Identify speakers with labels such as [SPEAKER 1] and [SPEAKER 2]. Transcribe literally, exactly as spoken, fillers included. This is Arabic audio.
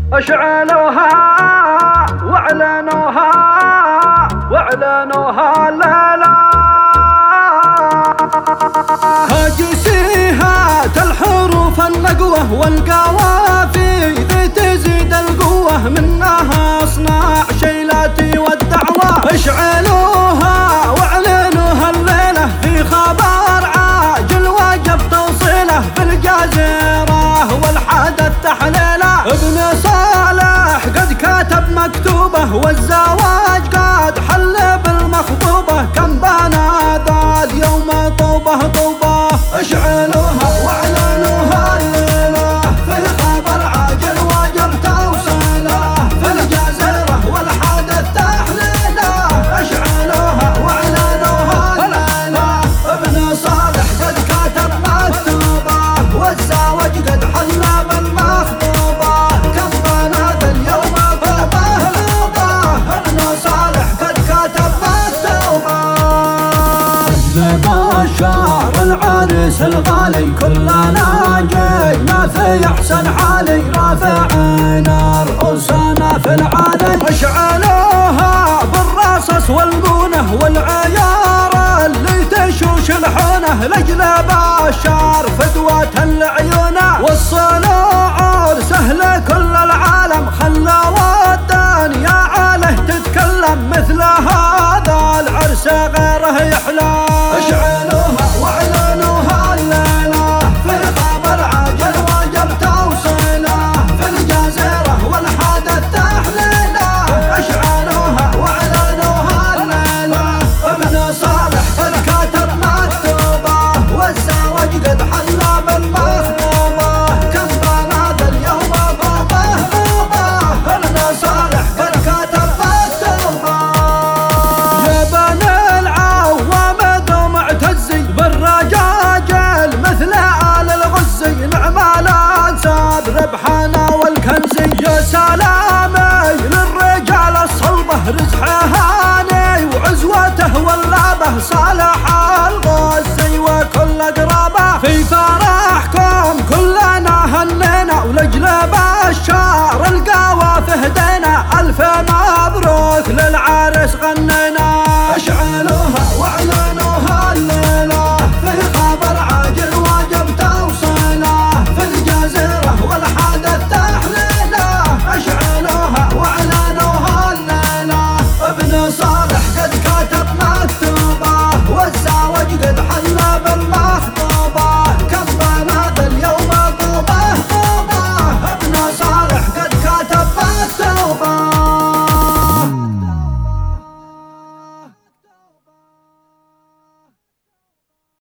[SPEAKER 1] اشعلوها واعلنوها واعلنوها لا لا هاجسيهات الحروف النقوة والقوافي ذي تزيد القوة منها اصنع شيلاتي والدعوة اشعلوها واعلنوها الليلة في خبر عاجل واجب توصيله بالجزيرة والحدث تحليله ابن صالح قد كاتب مكتوبه والزواج قد حل بالمخطوبة كم بنا ذا اليوم طوبه طوبه اشعلوها واعلنوها الليلة في خبر عاجل واجب توصيله في الجزيرة والحدث تحليله اشعلوها واعلنوها الليلة ابن صالح قد كاتب مكتوبه والزواج قد حل بالمخطوبة كم بنا ذا اليوم طوبه طوبه ابن صالح قد كاتب مكتوبه بشار العريس الغالي كلنا جينا في احسن حالي رافعين رؤوسنا في العالي اشعلوها بالرصاص والقونه والعيار اللي تشوش الحونه لاجل بشار فدوة العيونه والصنوع سهله كل العالم خلى والدنيا عليه تتكلم مثل هذا العرس غيره يحلى اشعلوها واعلنوها الليلة في خبر عاجل واجب توصيله في الجزيرة والحدث تحليله اشعلوها واعلنوها الليلة ابن صالح قد كاتب مكتوبه والزواج قد حل بالمخطوبة كم بنا ذا اليوم طوبه طوبه ابن صالح قد كاتب مكتوبه جبن العوام معتزي بالرجاجل مثل آل الغزي نعم الانساب ربحنا والكنزي يا سلامي للرجال الصلبه رزحه هاني وعزوته واللابه صالح الغزي وكل قرابه في فرحكم كلنا هنينا ولجل بشار القوافه هدينا الف